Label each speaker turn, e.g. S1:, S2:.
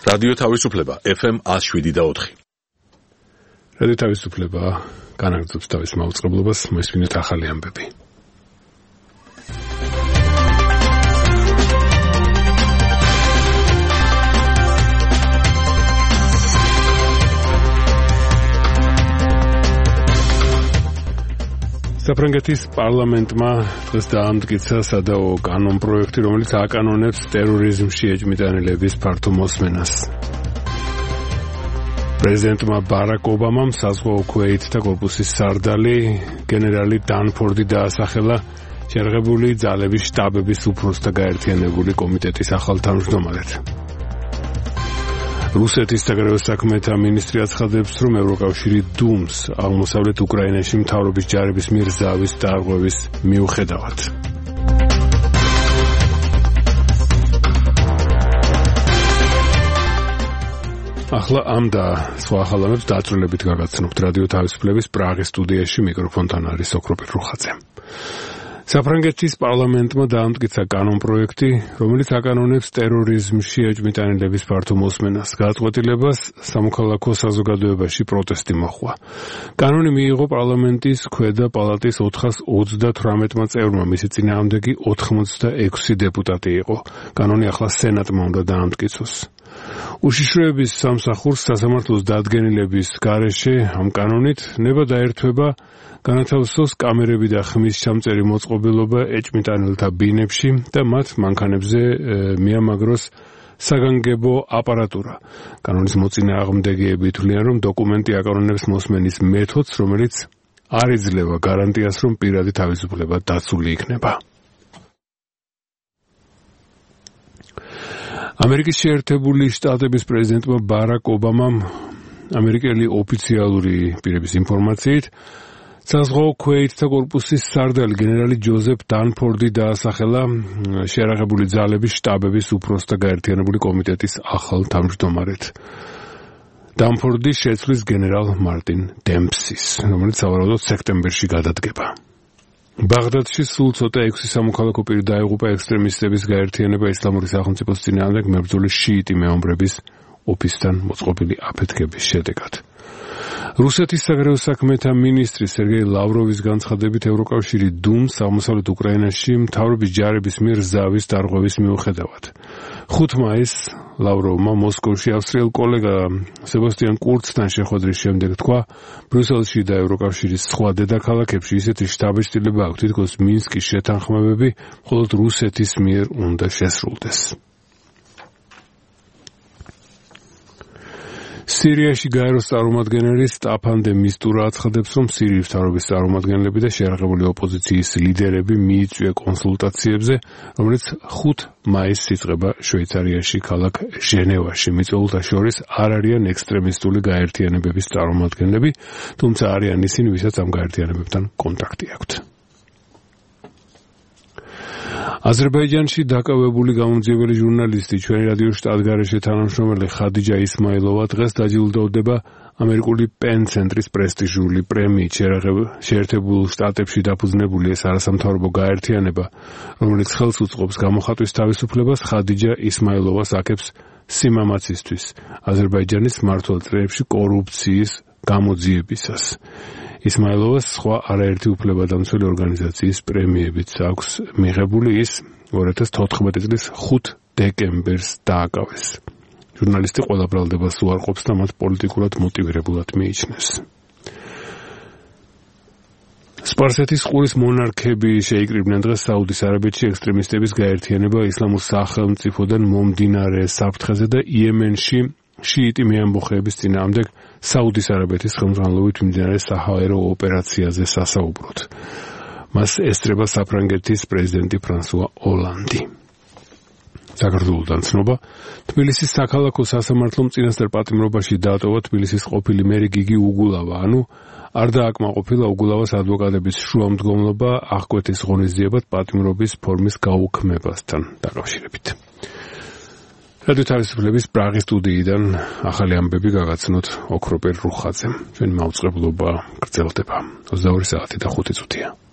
S1: რადიო თავისუფლება FM 107.4.
S2: რადიო თავისუფლება განაგრძობს თავის მაუწყებლობას, მოსვინეთ ახალი ამბები. საფრანგეთის პარლამენტმა დღეს დაამტკიცა სადაო კანონპროექტი, რომელიც აკანონებს ტერორიზმში ეჭვმიტანილების ფართო მოსმენას. პრეზიდენტმა ბარაკ ობამამ საზღვაო ქვეითთა კორპუსის სარდალი გენერალი დანფორდი დაასახელა შერღებული ძალების შტაბების უფროსთა გაერთიანებული კომიტეტის ახალ თავმჯდომარედ. რუსეთის საგარეო საქმეთა მინისტრი აცხადებს, რომ ევროკავშირი დუმს აღმოსავლეთ უკრაინაში მთავრობის ჯარების მიერ ზავის დარღვევის მიუხედავად. ახლა ამ და სხვა ახალამებს დაწვრილებით გაგაცნობთ რადიო თავისუფლების პრაღის სტუდიაში, მიკროფონთან არის ოქროპირ რუხაძე. საფრანგეთის პარლამენტმა დაამტკიცა კანონპროექტი, რომელიც აკანონებს ტერორიზმში ეჭვმიტანილების ფართო მოსმენას. გადაწყვეტილებას სამოქალაქო საზოგადოებაში პროტესტი მოჰყვა. კანონი მიიღო პარლამენტის ქვედა პალატის 438-მა წევრმა, მისი წინააღმდეგი 86 დეპუტატი იყო. კანონი ახლა სენატმა უნდა დაამტკიცოს. უშიშროების სამსახურს სასამართლოს დადგენილების გარეშე ამ კანონით ნება დაერთვება განათავსოს კამერები და ხმის ჩამწერი მოწყობილობა ეჭვმიტანილთა ბინებში და მათ მანქანებზე მიამაგროს საგანგებო აპარატურა. კანონის მოწინააღმდეგეები თვლიან, რომ დოკუმენტი აკანონებს მოსმენის მეთოდს, რომელიც არ იძლევა გარანტიას, რომ პირადი თავისუფლება დაცული იქნება. ამერიკის შეერთებული შტატების პრეზიდენტმა ბარაკ ობამამ ამერიკელი ოფიციალური პირების ინფორმაციით საზღვაო ქვეითთა კორპუსის სარდალი გენერალი ჯოზეფ დანფორდი დაასახელა შეერაღებული ძალების შტაბების უფროსთა გაერთიანებული კომიტეტის ახალ თავმჯდომარედ. დანფორდი შეცვლის გენერალ მარტინ დემპსის, რომელიც სავარაუდოდ სექტემბერში გადადგება. ბაღდადში სულ ცოტა 6 სამოქალაქო პირი დაიღუპა ექსტრემისტების გაერთიანება ისლამური სახელმწიფოს წინააღმდეგ მებრძოლი შიიტი მეომრების ოფისთან მოწყობილი აფეთქების შედეგად. რუსეთის საგარეო საქმეთა მინისტრი სერგეი ლავროვის განცხადებით, ევროკავშირი დუმს აღმოსავლეთ უკრაინაში მთავრობის ჯარების მიერ ზავის დარღვევის მიუხედავად. 5 მაისს ლავროვმა მოსკოვში ავსტრიელ კოლეგა სებასტიან კურცთან შეხვედრის შემდეგ თქვა, ბრიუსელში და ევროკავშირის სხვა დედაქალაქებში ისეთი შტაბ-შტილება აქვს, თითქოს მინსკის შეთანხმებები მხოლოდ რუსეთის მიერ უნდა შესრულდეს. სირიაში გაეროს წარმომადგენელი სტაფან დე მისტურა აცხადებს, რომ სირიის მთავრობის წარმომადგენლები და შეერაღებული ოპოზიციის ლიდერები მიიწვია კონსულტაციებზე, რომელიც 5 მაისს იწყება შვეიცარიაში ქალაქ ჟენევაში. მიწვეულთა შორის არ არიან ექსტრემისტული გაერთიანებების წარმომადგენლები, თუმცა არიან ისინი, ვისაც ამ გაერთიანებებთან კონტაქტი აქვთ. აზერბაიჯანში დაკავებული გამომძიებელი ჟურნალისტი, ჩვენი რადიო შტატგარეშე თანამშრომელი ხადიჯა ისმაილოვა დღეს დაჯილდოვდება ამერიკული პენ ცენტრის პრესტიჟული პრემიით. შეერთებულ შტატებში დაფუძნებული ეს არასამთავრობო გაერთიანება, რომელიც ხელს უწყობს გამოხატვის თავისუფლებას, ხადიჯა ისმაილოვას აკებს სიმამაცისთვის აზერბაიჯანის მმართველ წრეებში კორუფციის გამოძიებისას. ისმაილოვას სხვა არაერთი უფლებადამცველი ორგანიზაციის პრემიებიც აქვს მიღებული. ის 2014 წლის 5 დეკემბერს დააკავეს. ჟურნალისტი ყველა ბრალდებას უარყოფს და მათ პოლიტიკურად მოტივირებულად მიიჩნევს. სპარსეთის ყურის მონარქები შეიკრიბნენ დღეს საუდის არაბეთში ექსტრემისტების გაერთიანება ისლამურ სახელმწიფოდან მომდინარე საფრთხეზე და იემენში შიიტი მეამბოხეების წინააღმდეგ საუდის არაბეთის ხელმძღვანელობით მიმდინარე საჰაერო ოპერაციაზე სასაუბროდ. მას ესწრება საფრანგეთის პრეზიდენტი ფრანსუა ოლანდი. საქართველოსთან ცნობა, თბილისის საქალაქო სასამართლომ წინასწარ პატიმრობაში დაატოვა თბილისის ყოფილი მერი გიგი უგულავა, ანუ არ დააკმაყოფილა უგულავას ადვოკატების შუამდგომლობა აღკვეთის ღონისძიებად პატიმრობის ფორმის გაუქმებასთან დაკავშირებით. რადიო თავისუფლების პრაღის სტუდიიდან ახალი ამბები გაგაცნოთ ოქროპირ რუხაძემ. ჩვენი მაუწყებლობა გრძელდება 22 საათი და 5 წუთია.